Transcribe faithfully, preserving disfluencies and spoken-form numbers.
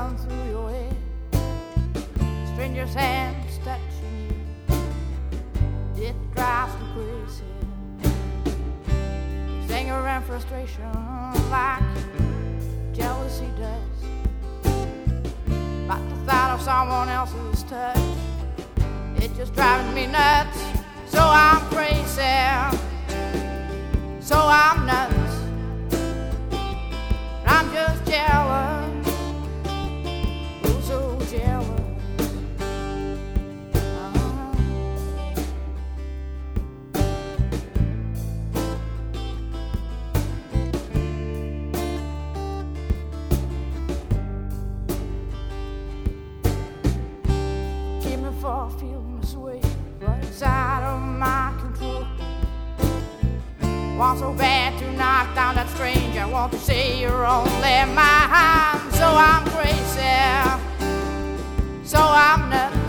run through your head. Strangers' hands touching you, it drives me crazy. There's anger and frustration like jealousy does. But the thought of someone else's touch, it just drives me nuts. So I'm crazy, so I'm nuts. I'm just jealous, oh so jealous. Uh-huh. Keep me for feeling this way, but it's out of my control. Want so bad to knock down that stranger, want to say you're only mine. So I'm crazy, so I'm nuts.